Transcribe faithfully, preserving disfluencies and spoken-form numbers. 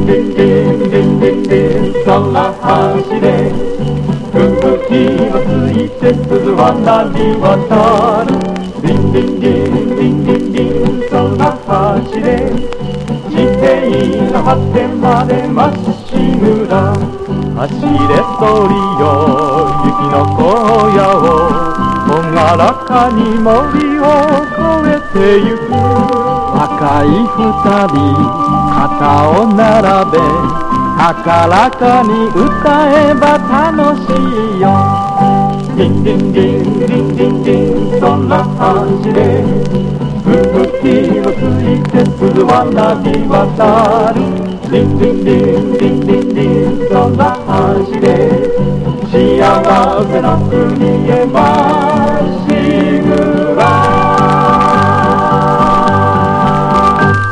リンリンリンリンリン空走れ吹雪のついて鈴は鳴り渡るリンリンリンリンリンリン空走れ地底の果てまでまっしぐら走れ鳥よ雪の荒野を朗らかに森を越えてゆく若い二人肩を並べ高らかに歌えば楽しいよリンリンリンリンリンリン空走れ吹雪のついて鈴は鳴り渡るリンリンリンリンリンリン空走れ幸せな国へまっしぐら